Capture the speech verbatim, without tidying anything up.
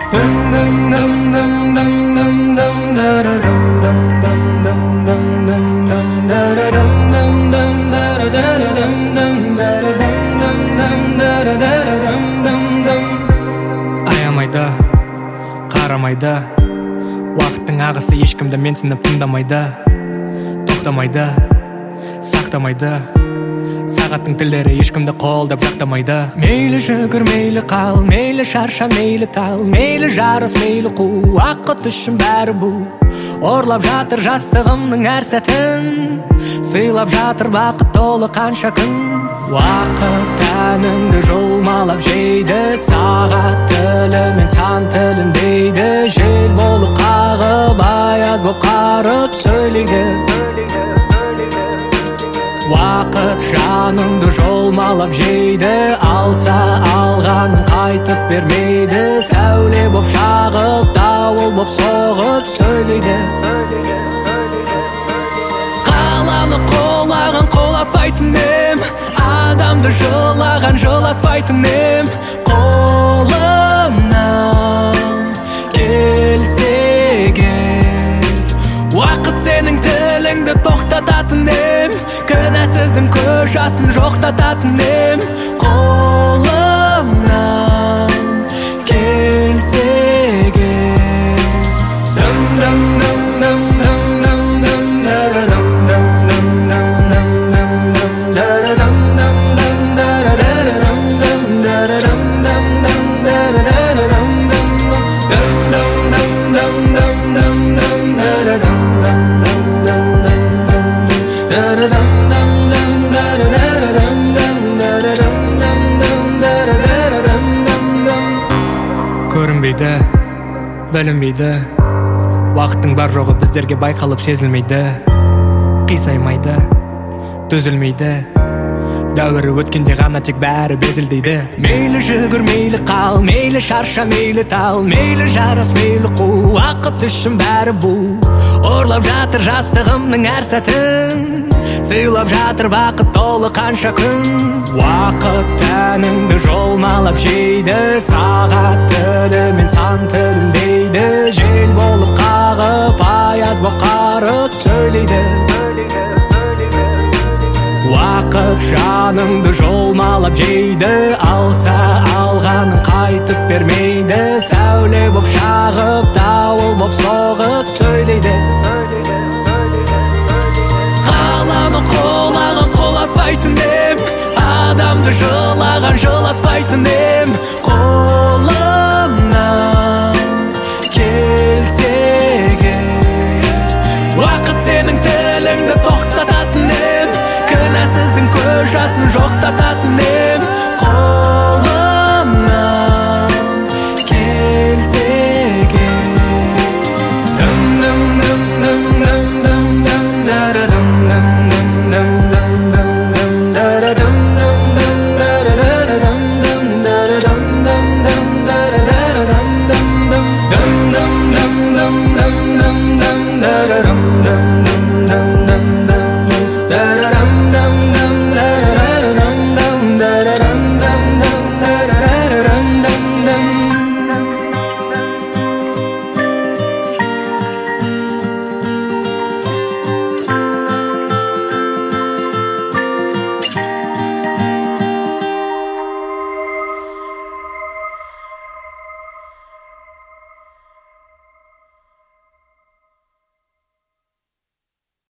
Аямайды, қарамайды, уақыттың ағысы ешкімді менсініп тыңдамайды, тоқтамайды, сақтамайды, сағаттың тілдері ешкімді қолдап жақтамайды. Мейлі жүгір, мейлі қал, мейлі шарша, мейлі тал, мейлі жарыс, мейлі қу, уақыт үшін бәрі бұл. Орлап жатыр жастығымның әр сәтін, сыйлап жатыр бақыт толы қанша күн. Уақыт тәніңді жұлмалап жейді, сағат тілімен сан тіліндейді, жел болып қағып, аяз болып қарып сөйлейді. Уақыт жаныңды жолмалап жейді, алса алғанын қайтып бермейді, сәуле боп шағып, дауыл боп соғып сөйлейді. Қаланы қолаған қолатпайтын ем, адамды жылаған жылатпайтын ем, қолымнан келсегер. Уақыт сенің тіліңді тоқтататын ем, кінәсіздің көз жасын жоқтататын ем, қолымнан келсегер. Дым дым дым дым дым дым дым дарадым дым дым дым дым дым дым дарадым дым дым дарадым дым дарадым дым дым дарадым дым дым дым дым дым дым дым дым дарадым дым дым дым дым дарадым дым дым дарадым дым дарадым дым дым дарадым дым дым. Көрінбейді, білінбейді, уақыттың бар жоғы біздерге байқалып сезілмейді, қисаймайды, төзілмейді, дәуірі өткенде ғана тек бәрі безілдейді. Мейлі жүгір, мейлі қал, мейлі шарша, мейлі тал, мейлі жарас, мейлі қу, уақыт үшін бәрі бұл. Орлап жатыр жастығымның әр сәтін, сыйлап жатыр бақыт толы қанша күн. Уақыт тәніңді жолмалап жейді, сағат тілімен сан тіліндейді, жел болып қағып, аяз боп қарып сөйлейді. Уақыт жаныңды жолмалап жейді, алса алғанын қайтып бермейді, сәуле боп шағып, дауыл боп соғып сөйлейді. Қаланы қолаған қолатпайтын ем, адамды жылаған жылатпайтын ем, қолымнан келсегер. Уақыт сенің тіліңді тоқтататын ем, кінәсіздің көз жасын жоқтататын ем.